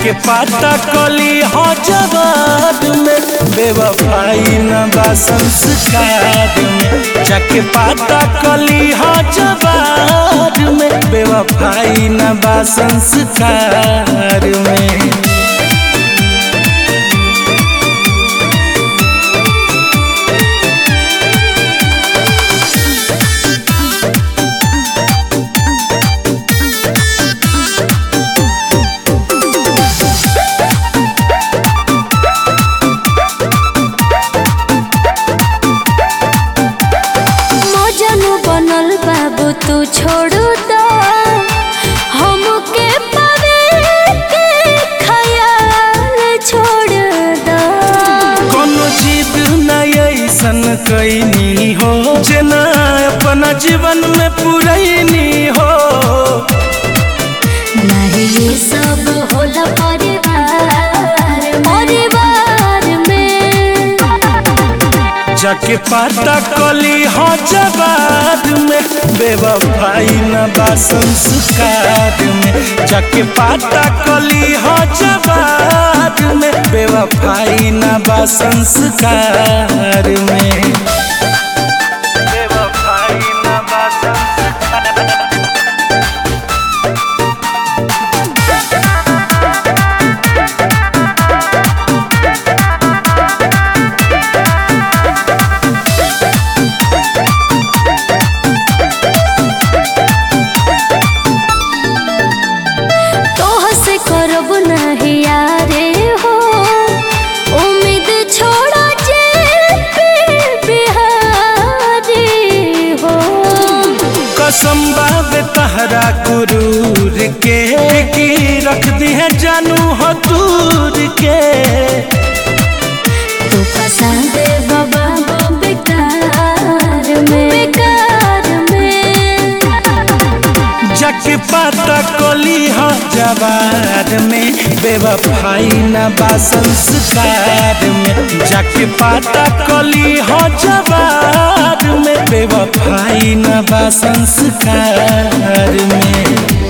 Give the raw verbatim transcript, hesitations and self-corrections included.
जाके पाता कली हो जवाद में, बेवफाई न बा संस्कार में। जाके पाता कली हो जवाद में, बेवफाई न बा संस्कार में। तू छोड़ दो हमके पावे के ख्याल छोड़ दो। कोनो जिद न ऐसन कैनी हो जेना अपना जीवन में पुरैनी हो। नहीं ये सब होला परिवार परिवार में। जाके पाता कली हो जवाद में, बेवफाई न बा संस्कार में। जाके पाता कली हो जवाद में, बेवफाई न बा संस्कार में। बेवफाई न बा संस्कार। संभाव तहरा गुरूर के की रख दी है जानू हो दूर के। तू पसंद बाबा बेकार में बेकार में। जाके पाता कली हो जवाद में, बेवफाई न बा संस्कार में। जाके पाता कली हो जवाद में, बेवफाई न बा संस्कार में।